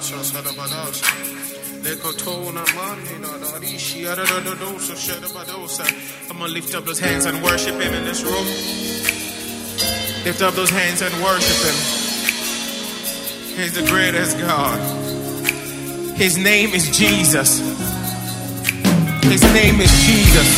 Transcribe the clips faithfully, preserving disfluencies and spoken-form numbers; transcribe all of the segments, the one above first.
I'm gonna lift up those hands and worship him in this room. Lift up those hands and worship him. He's the greatest God. His name is Jesus. His name is Jesus.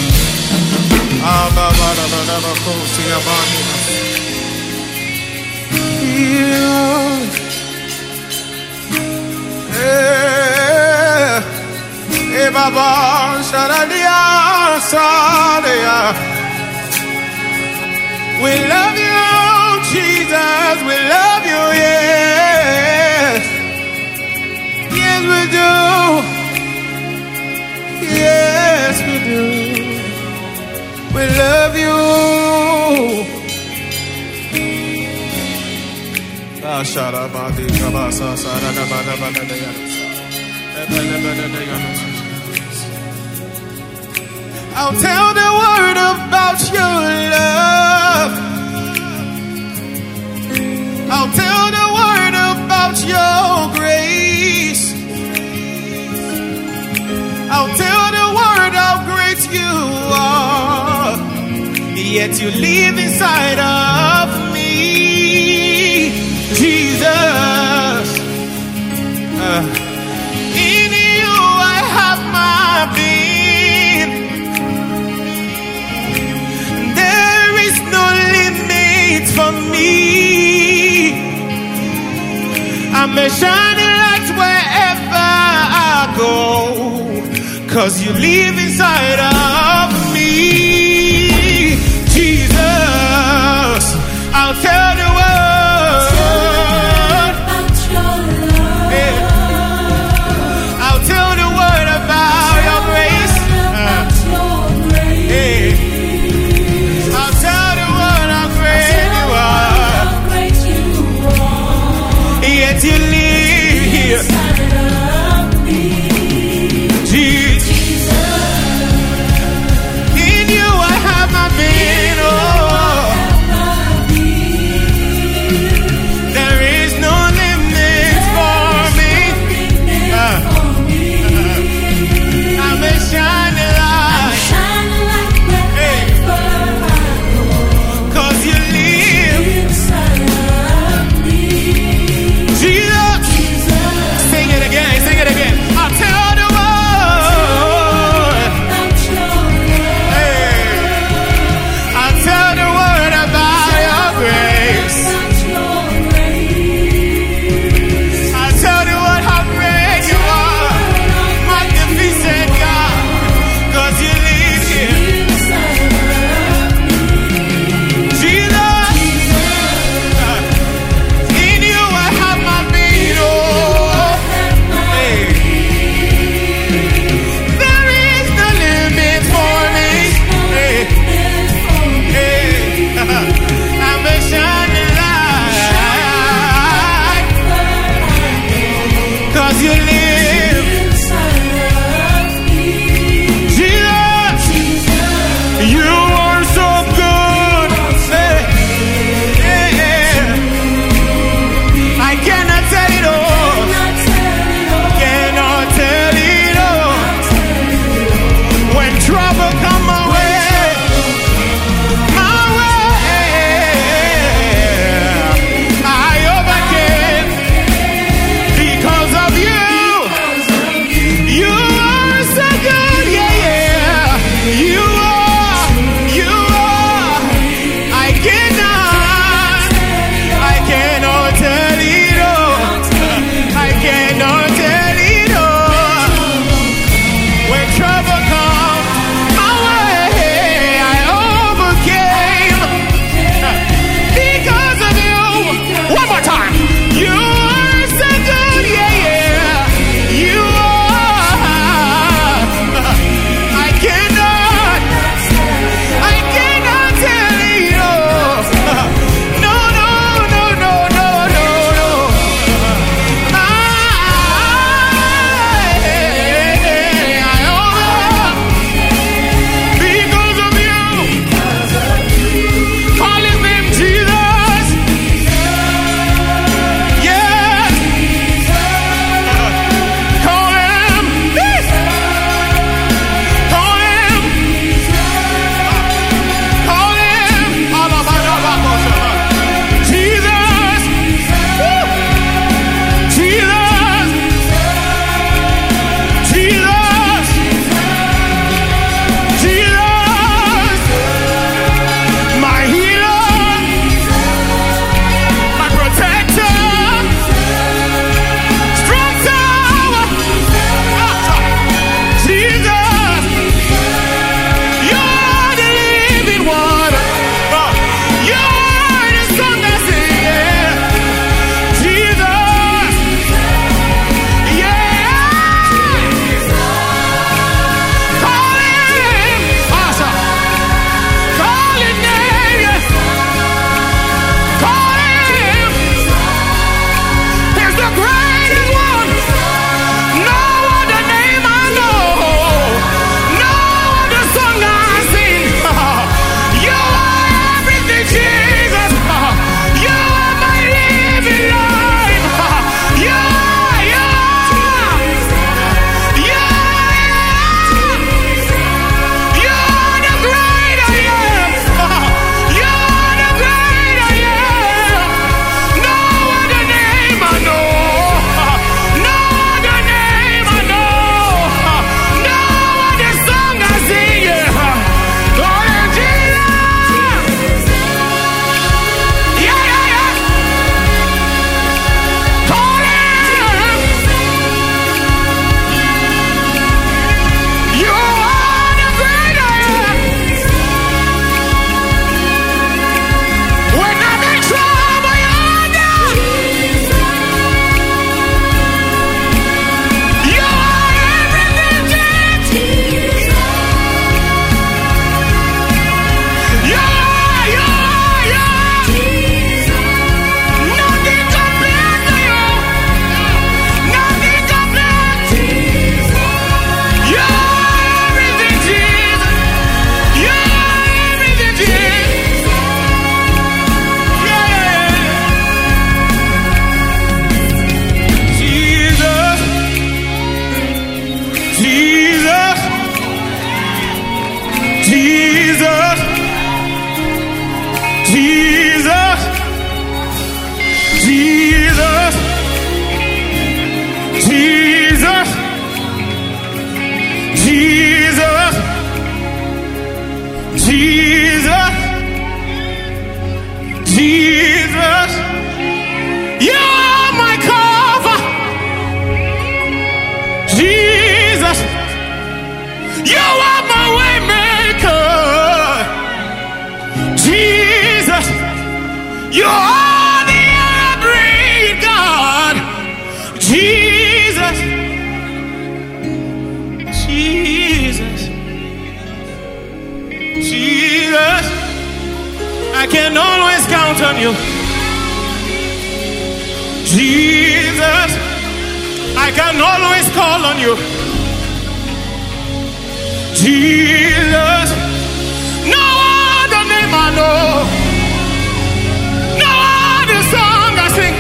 We love you, Jesus. We love you, yes. Yes, we do. Yes, we do. We love you. I'll tell the world about your love. I'll tell the world about your grace. I'll tell the world how great you are. Yet you live inside of me, Jesus. Uh, in you I have my being. There is no limit for me. I'm a shining light wherever I go, 'cause you live inside of me, Jesus. I'll tell the world about your love. Yeah. I'll tell the world about your grace. About your grace. Yeah. I'll tell the world how great you are. Yet you live here. You Jesus, Jesus, Jesus, I can always count on you. Jesus, I can always call on you. Jesus, no other name I know, no other song I sing,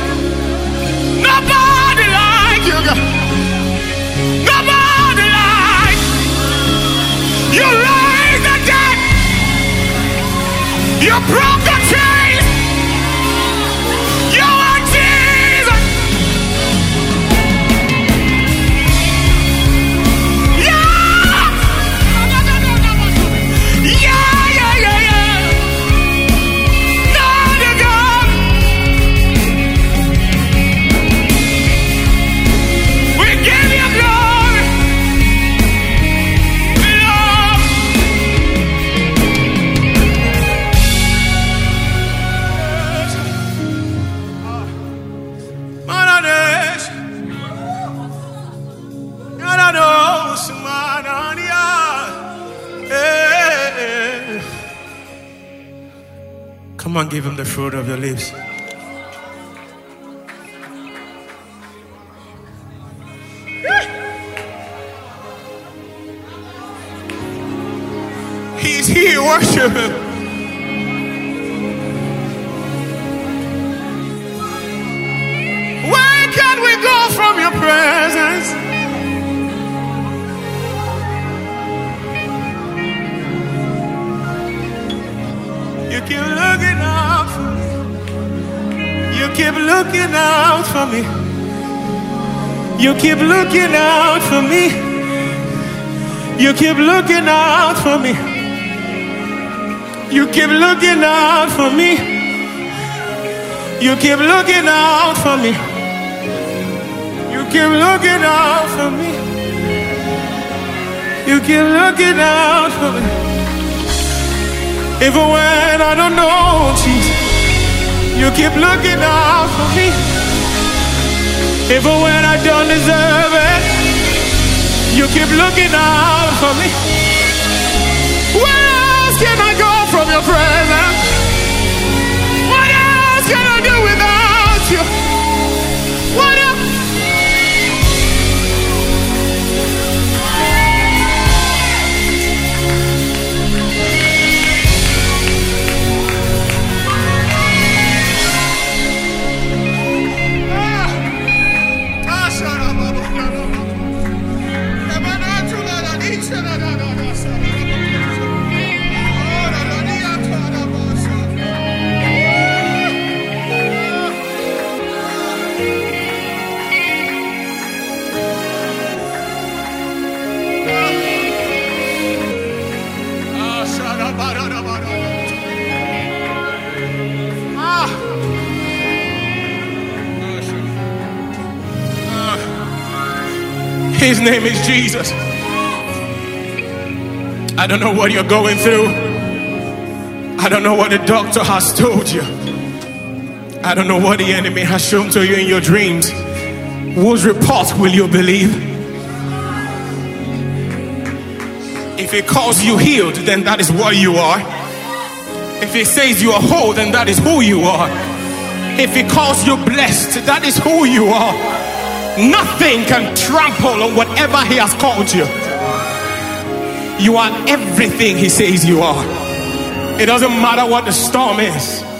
nobody like you, God. Nobody like you. Raise the dead, you broke the chains, you are Jesus. Yeah, yeah, yeah, yeah, yeah. No other God. We give you glory. We love. Manadesh, Yanados, Manania. Eh. Come on, give him the fruit of your lips. He's here, worship him. Where can we go from your presence? You keep looking out for me. You keep looking out for me. You keep looking out for me. You keep looking out for me. You keep looking out for me. You keep looking out for me. You keep looking out for me. You keep looking out for me. Even when I don't know, Jesus, you keep looking out for me. Even when I don't deserve it, you keep looking out for me. Where else can I go from your presence? What else can I do without you? What else? His name is Jesus. I don't know what you're going through. I don't know what the doctor has told you. I don't know what the enemy has shown to you in your dreams. Whose report will you believe? If it calls you healed, then that is what you are. If it says you are whole, then that is who you are. If it calls you blessed, that is who you are. Nothing can trample on whatever he has called you. You are everything he says you are. It doesn't matter what the storm is.